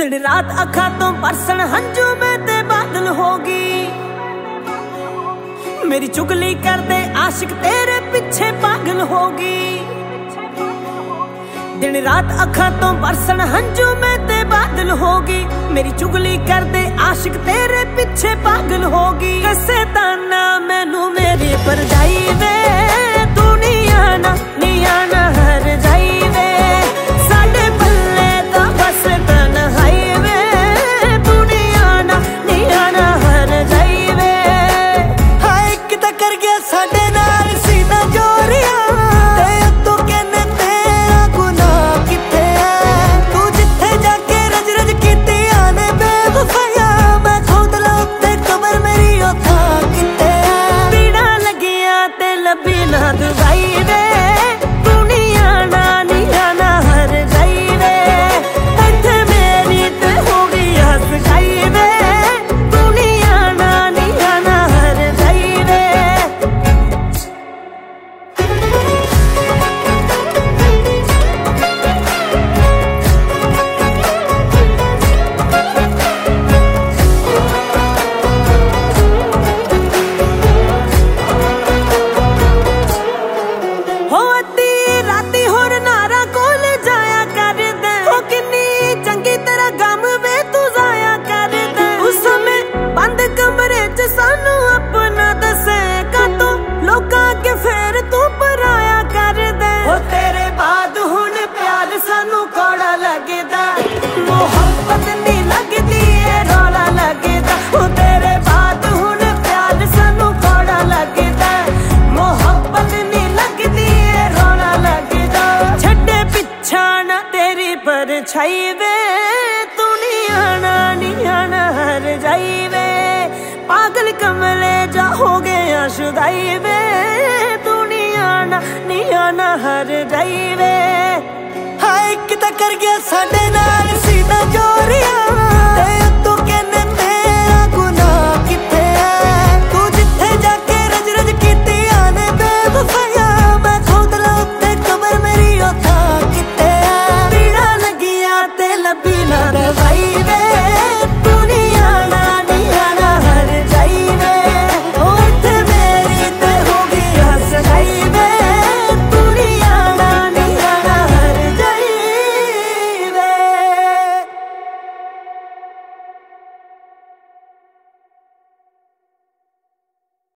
दिन रात अखा तो बरसन हंजू में ते बादल होगी। मेरी चुगली कर दे आशिक तेरे पीछे पागल होगी। दिन रात अखा तो बरसन हंजू में ते बादल होगी। मेरी चुगली कर दे आशिक तेरे पीछे पागल होगी। कैसे ताना मैनू मेरी परछाई वे, तू नहीं आना हर जाई वे। साडे पल्ले दा बस तन्हाई वे, तू नहीं आना हर जाई वे। हाय किता कर गया साडे नाल सीधा जोरिया, ते तू कहने तेरा गुनाह किथे है। तू जिथे जाके रज रज कीती आने बेवफाया, मैं खोद ला उत्ते कबर मेरी ओथा किथे है। पीड़ा लगिया ते लभी ना दुआई वे, तू नहीं आना हर जाई वे। इत्थे मेरी ते हो गई हस खाई वे, तू नहीं आना हर जाई वे। हो अद्धी राती होर नारा कोल जाया कर दे, हो किन्नी चंगी तरह गम वे तू जाया कर दे। उस समय बंद कमरे च सानू अपना दसेगा तो लोकां के फेर तू पराया कर दे। हो तेरे बाद हुण प्यार सानू कौड़ा लगदा, मोहब्बत नहीं लगदी ए रौला लगदा। हो तेरे बाद हुण प्यार सानू कौड़ा लगदा, मोहब्बत नहीं लगदी ए रौला लगदा। छड्डे पिछा ना तेरी परछाई वे, तू नहीं आना हर जाई वे। पागल कमले जा हो गया शुदाई वे, तू नहीं आना हर जाई वे। हाय किता कर गया साडे नाल